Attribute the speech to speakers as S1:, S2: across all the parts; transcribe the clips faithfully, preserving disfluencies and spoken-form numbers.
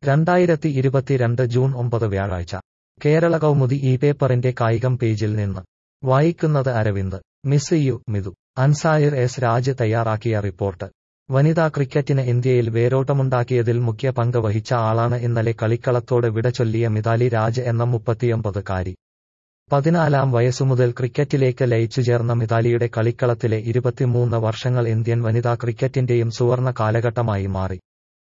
S1: രണ്ടായിരത്തി ഇരുപത്തിരണ്ട് ജൂൺ ഒമ്പത് വ്യാഴാഴ്ച കേരള കൗമുദി ഈ പേപ്പറിന്റെ കായികം പേജിൽ നിന്ന് വായിക്കുന്നത് അരവിന്ദ്. Miss you Mithu. അൻസായർ എസ് രാജ് തയ്യാറാക്കിയ റിപ്പോർട്ട്. വനിതാ ക്രിക്കറ്റിന് ഇന്ത്യയിൽ വേരോട്ടമുണ്ടാക്കിയതിൽ മുഖ്യ പങ്ക് വഹിച്ച ആളാണ് ഇന്നലെ കളിക്കളത്തോട് വിട ചൊല്ലിയ മിതാലി രാജ് എന്ന മുപ്പത്തിയൊമ്പതുകാരി. പതിനാലാം വയസ്സുമുതൽ ക്രിക്കറ്റിലേക്ക് ലയിച്ചുചേർന്ന മിതാലിയുടെ കളിക്കളത്തിലെ ഇരുപത്തിമൂന്ന് വർഷങ്ങൾ ഇന്ത്യൻ വനിതാ ക്രിക്കറ്റിന്റെയും സുവർണ കാലഘട്ടമായി മാറി.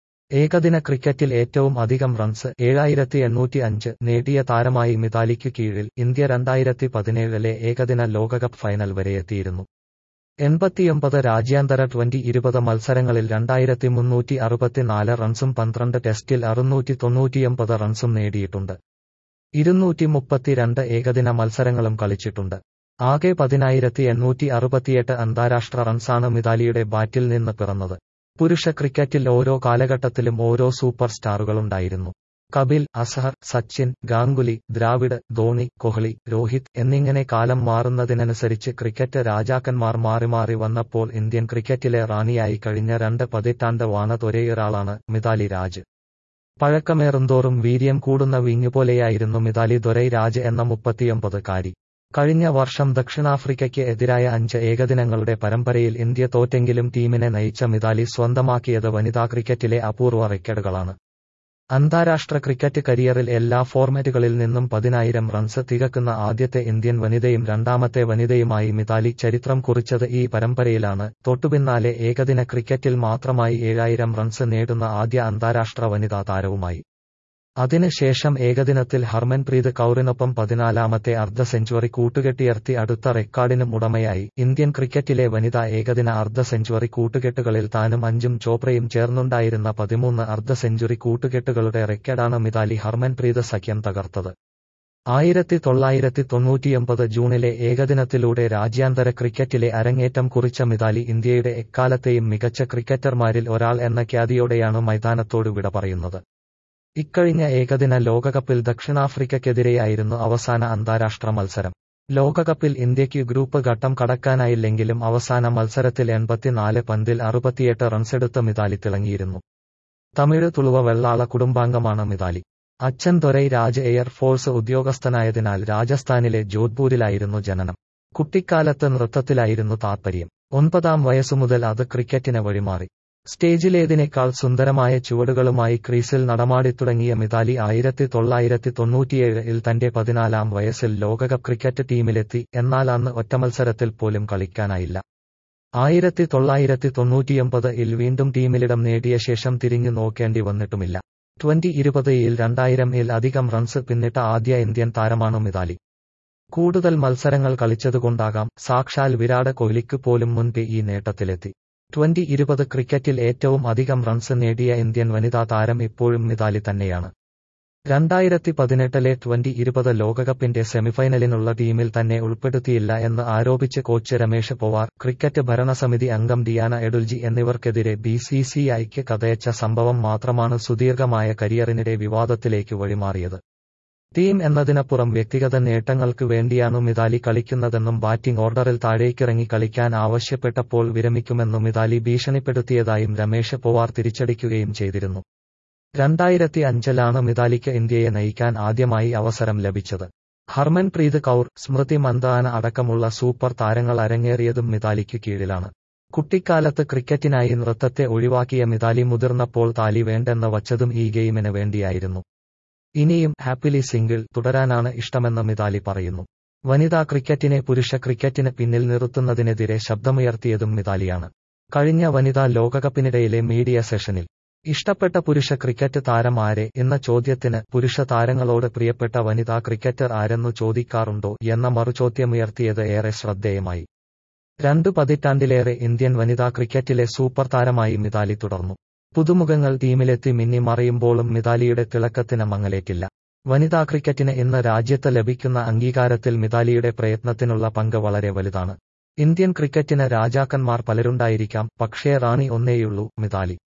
S1: ഏകദിന ക്രിക്കറ്റിൽ ഏറ്റവും അധികം റൺസ് ഏഴായിരത്തി എണ്ണൂറ്റി അഞ്ച് നേടിയ താരമായി മിതാലിക്കു കീഴിൽ ഇന്ത്യ രണ്ടായിരത്തി പതിനേഴിലെ ഏകദിന ലോകകപ്പ് ഫൈനൽ വരെയെത്തിയിരുന്നു. എൺപത്തിയൊമ്പത് രാജ്യാന്തര ട്വന്റി ഇരുപത് മത്സരങ്ങളിൽ രണ്ടായിരത്തി മുന്നൂറ്റി അറുപത്തിനാല് റൺസും പന്ത്രണ്ട് ടെസ്റ്റിൽ അറുന്നൂറ്റി തൊണ്ണൂറ്റിയൊമ്പത് റൺസും നേടിയിട്ടുണ്ട്. ഇരുന്നൂറ്റി മുപ്പത്തിരണ്ട് ഏകദിന മത്സരങ്ങളും കളിച്ചിട്ടുണ്ട്. ആകെ പതിനായിരത്തി എണ്ണൂറ്റി അറുപത്തിയെട്ട് അന്താരാഷ്ട്ര റൺസാണ് മിതാലിയുടെ ബാറ്റിൽ നിന്ന് പിറന്നത്. പുരുഷ ക്രിക്കറ്റിൽ ഓരോ കാലഘട്ടത്തിലും ഓരോ സൂപ്പർ സ്റ്റാറുകളുണ്ടായിരുന്നു. കപിൽ, അസ്ഹർ, സച്ചിൻ, ഗാംഗുലി, ദ്രാവിഡ്, ധോണി, കോഹ്ലി, രോഹിത് എന്നിങ്ങനെ കാലം മാറുന്നതിനനുസരിച്ച് ക്രിക്കറ്റ് രാജാക്കന്മാർ മാറി മാറി വന്നപ്പോൾ ഇന്ത്യൻ ക്രിക്കറ്റിലെ റാണിയായി കഴിഞ്ഞ രണ്ട് പതിറ്റാണ്ട് വാണത് ഒരേയൊരാളാണ് മിതാലി രാജ്. പഴക്കമേറുന്തോറും വീര്യം കൂടുന്ന വീഞ്ഞുപോലെയായിരുന്നു മിതാലി ദൊരൈ രാജ് എന്ന മുപ്പത്തിയൊമ്പതുകാരി. കഴിഞ്ഞ വർഷം ദക്ഷിണാഫ്രിക്കയ്ക്ക് എതിരായ അഞ്ച് ഏകദിനങ്ങളുടെ പരമ്പരയിൽ ഇന്ത്യ തോറ്റെങ്കിലും ടീമിനെ നയിച്ച മിതാലി സ്വന്തമാക്കിയത് വനിതാ ക്രിക്കറ്റിലെ അപൂർവ റെക്കോർഡുകളാണ്. അന്താരാഷ്ട്ര ക്രിക്കറ്റ് കരിയറിൽ എല്ലാ ഫോർമാറ്റുകളിൽ നിന്നും പതിനായിരം റൺസ് തികക്കുന്ന ആദ്യത്തെ ഇന്ത്യൻ വനിതയും രണ്ടാമത്തെ വനിതയുമായി മിതാലി ചരിത്രം കുറിച്ചത് ഈ പരമ്പരയിലാണ്. തൊട്ടുപിന്നാലെ ഏകദിന ക്രിക്കറ്റിൽ മാത്രമായി ഏഴായിരം റൺസ് നേടുന്ന ആദ്യ അന്താരാഷ്ട്ര വനിതാ താരവുമായി. അതിന് ശേഷം ഏകദിനത്തിൽ ഹർമൻപ്രീത് കൗറിനൊപ്പം പതിനാലാമത്തെ അർദ്ധ സെഞ്ചുറി കൂട്ടുകെട്ടിയർത്തി അടുത്ത റെക്കോർഡിനും ഉടമയായി. ഇന്ത്യൻ ക്രിക്കറ്റിലെ വനിതാ ഏകദിന അർദ്ധ സെഞ്ചുറി കൂട്ടുകെട്ടുകളിൽ താനും അഞ്ജും ചോപ്രയും ചേർന്നുണ്ടായിരുന്ന പതിമൂന്ന് അർദ്ധ സെഞ്ചുറി കൂട്ടുകെട്ടുകളുടെ റെക്കോർഡാണ് മിതാലി ഹർമൻപ്രീത് സഖ്യം തകർത്തത്. ആയിരത്തി തൊള്ളായിരത്തി തൊണ്ണൂറ്റിയൊമ്പത് ജൂണിലെ ഏകദിനത്തിലൂടെ രാജ്യാന്തര ക്രിക്കറ്റിലെ അരങ്ങേറ്റം കുറിച്ച മിതാലി ഇന്ത്യയുടെ എക്കാലത്തെയും മികച്ച ക്രിക്കറ്റർമാരിൽ ഒരാൾ എന്ന ഖ്യാതിയോടെയാണ് മൈതാനത്തോട് വിട പറയുന്നത്. ഇക്കഴിഞ്ഞ ഏകദിന ലോകകപ്പിൽ ദക്ഷിണാഫ്രിക്കയ്ക്കെതിരെയായിരുന്നു അവസാന അന്താരാഷ്ട്ര മത്സരം. ലോകകപ്പിൽ ഇന്ത്യയ്ക്ക് ഗ്രൂപ്പ് ഘട്ടം കടക്കാനായില്ലെങ്കിലും അവസാന മത്സരത്തിൽ എൺപത്തിനാല് പന്തിൽ അറുപത്തിയെട്ട് റൺസെടുത്ത് മിതാലി തിളങ്ങിയിരുന്നു. തമിഴ് തുളുവ വെള്ളാള കുടുംബാംഗമാണ് മിതാലി. അച്ഛൻ ദൊരൈ രാജ് എയർ ഫോഴ്സ് ഉദ്യോഗസ്ഥനായതിനാൽ രാജസ്ഥാനിലെ ജോധ്പൂരിലായിരുന്നു ജനനം. കുട്ടിക്കാലത്ത് നൃത്തത്തിലായിരുന്നു താൽപര്യം. ഒൻപതാം വയസ്സുമുതൽ അത് ക്രിക്കറ്റിന് വഴിമാറി. സ്റ്റേജിലേതിനേക്കാൾ സുന്ദരമായ ചുവടുകളുമായി ക്രീസിൽ നടമാടിത്തുടങ്ങിയ മിതാലി ആയിരത്തി തൊള്ളായിരത്തി തൊണ്ണൂറ്റിയേഴിൽ തന്റെ പതിനാലാം വയസ്സിൽ ലോകകപ്പ് ക്രിക്കറ്റ് ടീമിലെത്തി. എന്നാൽ അന്ന് ഒറ്റമത്സരത്തിൽ പോലും കളിക്കാനായില്ല. ആയിരത്തി തൊള്ളായിരത്തി തൊണ്ണൂറ്റിയൊമ്പതിൽ വീണ്ടും ടീമിലിടം നേടിയ ശേഷം തിരിഞ്ഞു നോക്കേണ്ടി വന്നിട്ടുമില്ല. ട്വന്റി ഇരുപതിൽ രണ്ടായിരം ഇൽ അധികം റൺസ് പിന്നിട്ട ആദ്യ ഇന്ത്യൻ താരമാണ് മിതാലി. കൂടുതൽ മത്സരങ്ങൾ കളിച്ചതുകൊണ്ടാകാം സാക്ഷാൽ വിരാട് കോഹ്ലിക്ക് പോലും മുൻപേ ഈ നേട്ടത്തിലെത്തി. ട്വന്റി ഇരുപത് ക്രിക്കറ്റിൽ ഏറ്റവും അധികം റൺസ് നേടിയ ഇന്ത്യൻ വനിതാ താരം ഇപ്പോഴും മിതാലി തന്നെയാണ്. രണ്ടായിരത്തി പതിനെട്ടിലെ ട്വന്റി ഇരുപത് ലോകകപ്പിന്റെ സെമിഫൈനലിനുള്ള ടീമിൽ തന്നെ ഉൾപ്പെടുത്തിയില്ല എന്ന് ആരോപിച്ച് കോച്ച് രമേഷ് പവാർ, ക്രിക്കറ്റ് ഭരണസമിതി അംഗം ഡിയാന എഡുൽജി എന്നിവർക്കെതിരെ ബി സി സി ഐക്ക് കഥയച്ച സംഭവം മാത്രമാണ് സുദീർഘമായ കരിയറിനിടെ വിവാദത്തിലേക്ക് വഴിമാറിയത്. ടീം എന്നതിനപ്പുറം വ്യക്തിഗത നേട്ടങ്ങൾക്ക് വേണ്ടിയാണു മിതാലി കളിക്കുന്നതെന്നും ബാറ്റിംഗ് ഓർഡറിൽ താഴേക്കിറങ്ങി കളിക്കാൻ ആവശ്യപ്പെട്ടപ്പോൾ വിരമിക്കുമെന്നു മിതാലി ഭീഷണിപ്പെടുത്തിയതായും രമേഷ് പവാർ തിരിച്ചടിക്കുകയും ചെയ്തിരുന്നു. രണ്ടായിരത്തി അഞ്ചിലാണ് മിതാലിക്ക് ഇന്ത്യയെ നയിക്കാൻ ആദ്യമായി അവസരം ലഭിച്ചത്. ഹർമൻപ്രീത് കൗർ, സ്മൃതി മന്ദാന അടക്കമുള്ള സൂപ്പർ താരങ്ങൾ അരങ്ങേറിയതും മിതാലിക്ക് കീഴിലാണ്. കുട്ടിക്കാലത്ത് ക്രിക്കറ്റിനായി നൃത്തത്തെ ഒഴിവാക്കിയ മിതാലി മുതിർന്നപ്പോൾ താലി വേണ്ടെന്ന് വച്ചതും ഈ ഗെയിമിന് വേണ്ടിയായിരുന്നു. ഇനിയും ഹാപ്പിലി സിംഗിൾ തുടരാനാണ് ഇഷ്ടമെന്ന് മിതാലി പറയുന്നു. വനിതാ ക്രിക്കറ്റിനെ പുരുഷ ക്രിക്കറ്റിന് പിന്നിൽ നിർത്തുന്നതിനെതിരെ ശബ്ദമുയർത്തിയതും മിതാലിയാണ്. കഴിഞ്ഞ വനിതാ ലോകകപ്പിനിടയിലെ മീഡിയ സെഷനിൽ ഇഷ്ടപ്പെട്ട പുരുഷ ക്രിക്കറ്റ് താരം ആരെ എന്ന ചോദ്യത്തിന് പുരുഷ താരങ്ങളോട് പ്രിയപ്പെട്ട വനിതാ ക്രിക്കറ്റർ ആരെന്നു ചോദിക്കാറുണ്ടോ എന്ന മറുചോദ്യമുയർത്തിയത് ഏറെ ശ്രദ്ധേയമായി. രണ്ടു പതിറ്റാണ്ടിലേറെ ഇന്ത്യൻ വനിതാ ക്രിക്കറ്റിലെ സൂപ്പർ താരമായി മിതാലി തുടർന്നു. പുതുമുഖങ്ങൾ ടീമിലെത്തി മിന്നി മറയുമ്പോഴും മിതാലിയുടെ തിളക്കത്തിന് മങ്ങലേറ്റില്ല. വനിതാ ക്രിക്കറ്റിന് ഇന്ന് രാജ്യത്ത് ലഭിക്കുന്ന അംഗീകാരത്തിൽ മിതാലിയുടെ പ്രയത്നത്തിനുള്ള പങ്ക് വളരെ വലുതാണ്. ഇന്ത്യൻ ക്രിക്കറ്റിന് രാജാക്കന്മാർ പലരുണ്ടായിരിക്കാം, പക്ഷേ റാണി ഒന്നേയുള്ളൂ, മിതാലി.